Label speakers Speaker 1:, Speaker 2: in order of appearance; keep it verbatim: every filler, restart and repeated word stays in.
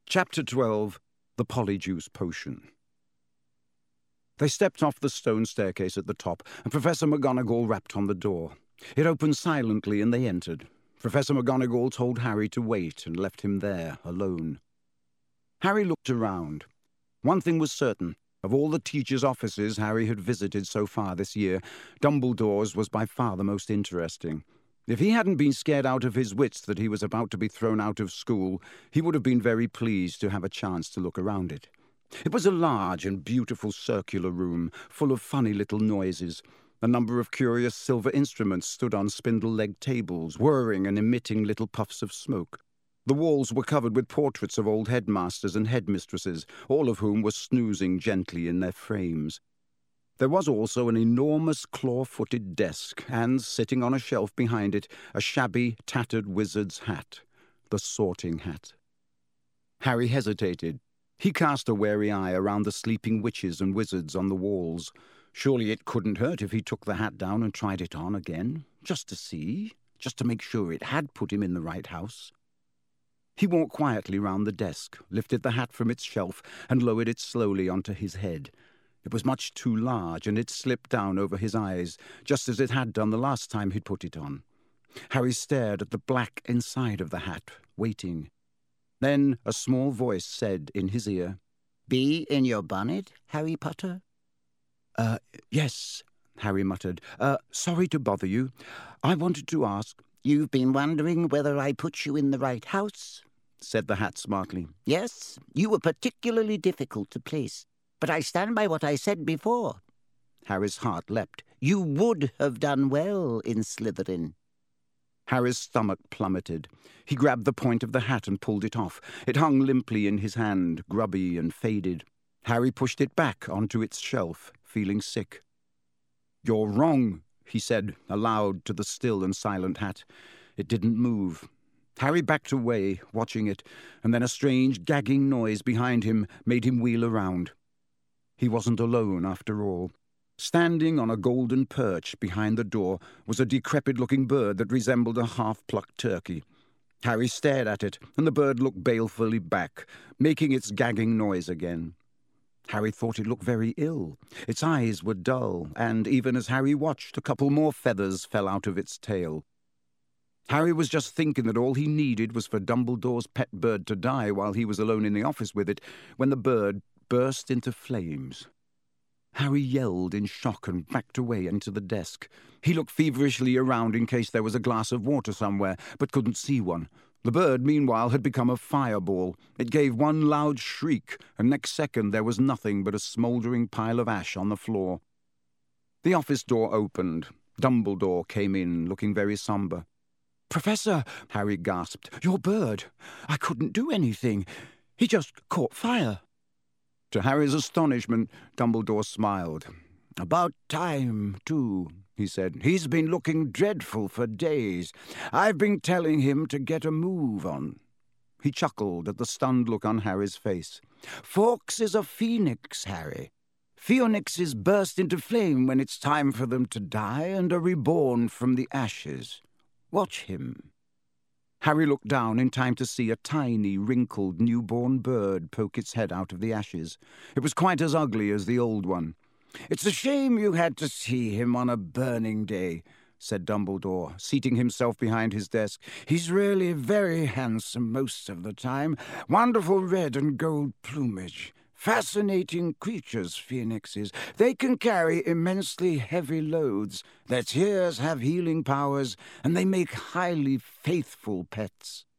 Speaker 1: Chapter twelve. The Polyjuice Potion. They stepped off the stone staircase at the top, and Professor McGonagall rapped on the door. It opened silently, and they entered. Professor McGonagall told Harry to wait and left him there, alone. Harry looked around. One thing was certain. Of all the teachers' offices Harry had visited so far this year, Dumbledore's was by far the most interesting. If he hadn't been scared out of his wits that he was about to be thrown out of school, he would have been very pleased to have a chance to look around it. It was a large and beautiful circular room, full of funny little noises. A number of curious silver instruments stood on spindle-legged tables, whirring and emitting little puffs of smoke. The walls were covered with portraits of old headmasters and headmistresses, all of whom were snoozing gently in their frames. There was also an enormous claw-footed desk, and, sitting on a shelf behind it, a shabby, tattered wizard's hat, the sorting hat. Harry hesitated. He cast a wary eye around the sleeping witches and wizards on the walls. Surely it couldn't hurt if he took the hat down and tried it on again, just to see, just to make sure it had put him in the right house. He walked quietly round the desk, lifted the hat from its shelf, and lowered it slowly onto his head. It was much too large, and it slipped down over his eyes, just as it had done the last time he'd put it on. Harry stared at the black inside of the hat, waiting. Then a small voice said in his ear, "Bee in your bonnet, Harry Potter?" Uh, yes, Harry muttered. Uh, sorry to bother you. I wanted to ask— "You've been wondering whether I put you in the right house?" said the hat smartly. "Yes, you were particularly difficult to place. But I stand by what I said before." Harry's heart leapt. "You would have done well in Slytherin." Harry's stomach plummeted. He grabbed the point of the hat and pulled it off. It hung limply in his hand, grubby and faded. Harry pushed it back onto its shelf, feeling sick. "You're wrong," he said aloud to the still and silent hat. It didn't move. Harry backed away, watching it, and then a strange gagging noise behind him made him wheel around. He wasn't alone, after all. Standing on a golden perch behind the door was a decrepit-looking bird that resembled a half-plucked turkey. Harry stared at it, and the bird looked balefully back, making its gagging noise again. Harry thought it looked very ill. Its eyes were dull, and even as Harry watched, a couple more feathers fell out of its tail. Harry was just thinking that all he needed was for Dumbledore's pet bird to die while he was alone in the office with it, when the bird burst into flames. Harry yelled in shock and backed away into the desk. He looked feverishly around in case there was a glass of water somewhere, but couldn't see one. The bird, meanwhile, had become a fireball. It gave one loud shriek, and next second there was nothing but a smouldering pile of ash on the floor. The office door opened. Dumbledore came in, looking very sombre. "Professor," Harry gasped, "your bird. I couldn't do anything. He just caught fire." To Harry's astonishment, Dumbledore smiled. "About time, too," he said. "He's been looking dreadful for days. I've been telling him to get a move on." He chuckled at the stunned look on Harry's face. "Fawkes is a phoenix, Harry. Phoenixes burst into flame when it's time for them to die and are reborn from the ashes. Watch him." Harry looked down in time to see a tiny, wrinkled, newborn bird poke its head out of the ashes. It was quite as ugly as the old one. "It's a shame you had to see him on a burning day," said Dumbledore, seating himself behind his desk. "He's really very handsome most of the time. Wonderful red and gold plumage. Fascinating creatures, phoenixes. They can carry immensely heavy loads. Their tears have healing powers, and they make highly faithful pets."